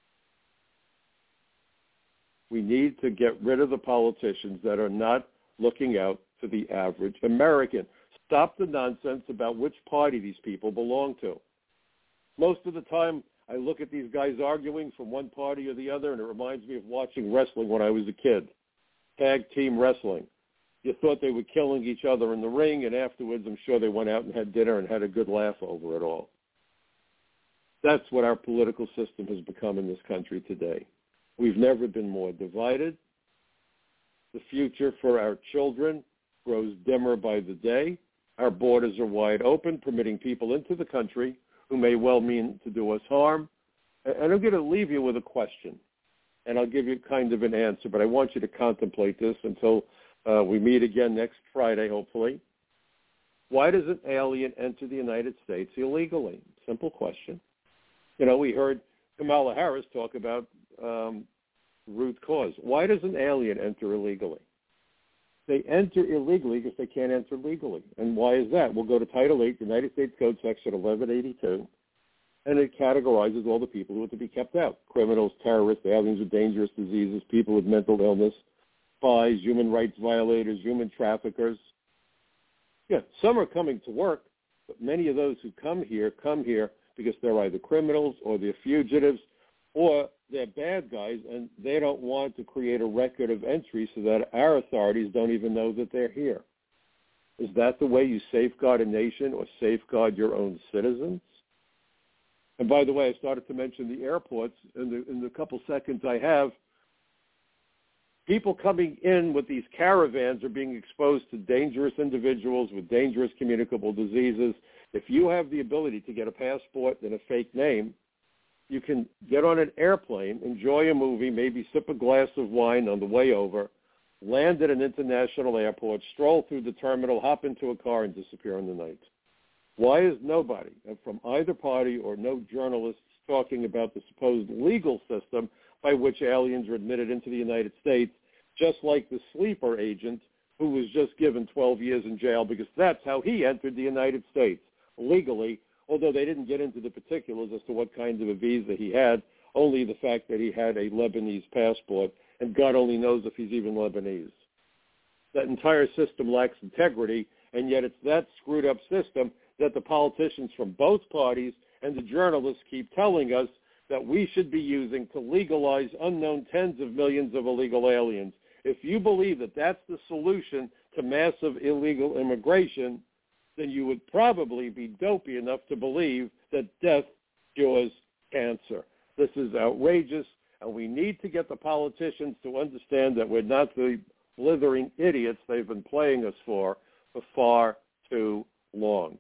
We need to get rid of the politicians that are not looking out for the average American. Stop the nonsense about which party these people belong to. Most of the time, I look at these guys arguing from one party or the other, and it reminds me of watching wrestling when I was a kid. Tag team wrestling. You thought they were killing each other in the ring, and afterwards I'm sure they went out and had dinner and had a good laugh over it all. That's what our political system has become in this country today. We've never been more divided. The future for our children grows dimmer by the day. Our borders are wide open, permitting people into the country who may well mean to do us harm. And I'm going to leave you with a question, and I'll give you kind of an answer, but I want you to contemplate this until uh, we meet again next Friday, hopefully. Why does an alien enter the United States illegally? Simple question. You know, we heard Kamala Harris talk about um, root cause. Why does an alien enter illegally? They enter illegally because they can't enter legally. And why is that? We'll go to Title eight, United States Code Section eleven eighty-two, and it categorizes all the people who are to be kept out. Criminals, terrorists, aliens with dangerous diseases, people with mental illness, spies, human rights violators, human traffickers. Yeah, some are coming to work, but many of those who come here come here because they're either criminals or they're fugitives or they're bad guys, and they don't want to create a record of entry so that our authorities don't even know that they're here. Is that the way you safeguard a nation or safeguard your own citizens? And by the way, I started to mention the airports. In the, in the couple seconds I have, people coming in with these caravans are being exposed to dangerous individuals with dangerous communicable diseases. If you have the ability to get a passport and a fake name, you can get on an airplane, enjoy a movie, maybe sip a glass of wine on the way over, land at an international airport, stroll through the terminal, hop into a car, and disappear in the night. Why is nobody from either party or no journalists talking about the supposed legal system by which aliens are admitted into the United States, just like the sleeper agent who was just given twelve years in jail because that's how he entered the United States, legally, although they didn't get into the particulars as to what kind of a visa he had, only the fact that he had a Lebanese passport, and God only knows if he's even Lebanese. That entire system lacks integrity, and yet it's that screwed up system that the politicians from both parties and the journalists keep telling us that we should be using to legalize unknown tens of millions of illegal aliens. If you believe that that's the solution to massive illegal immigration, then you would probably be dopey enough to believe that death cures cancer. This is outrageous, and we need to get the politicians to understand that we're not the blithering idiots they've been playing us for for far too long.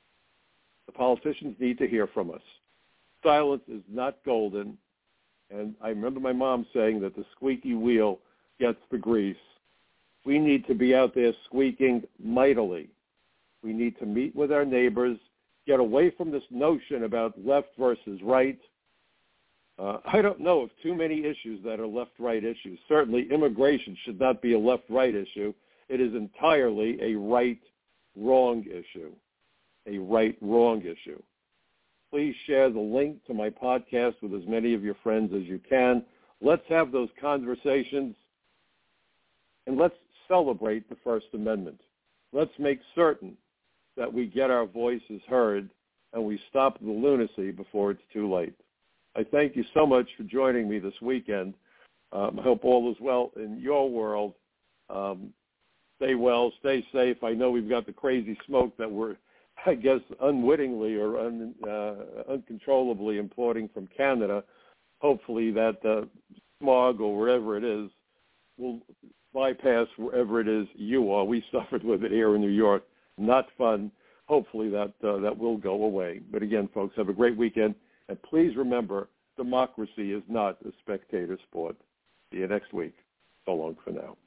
The politicians need to hear from us. Silence is not golden, and I remember my mom saying that the squeaky wheel gets the grease. We need to be out there squeaking mightily. We need to meet with our neighbors, get away from this notion about left versus right. Uh, I don't know of too many issues that are left-right issues. Certainly immigration should not be a left-right issue. It is entirely a right-wrong issue, a right-wrong issue. Please share the link to my podcast with as many of your friends as you can. Let's have those conversations, and let's celebrate the First Amendment. Let's make certain that we get our voices heard and we stop the lunacy before it's too late. I thank you so much for joining me this weekend. Um, I hope all is well in your world. Um, stay well, stay safe. I know we've got the crazy smoke that we're, I guess, unwittingly or un, uh, uncontrollably importing from Canada. Hopefully that uh, smog or wherever it is will bypass wherever it is you are. We suffered with it here in New York. Not fun. Hopefully that uh, that will go away. But again, folks, have a great weekend. And please remember, democracy is not a spectator sport. See you next week. So long for now.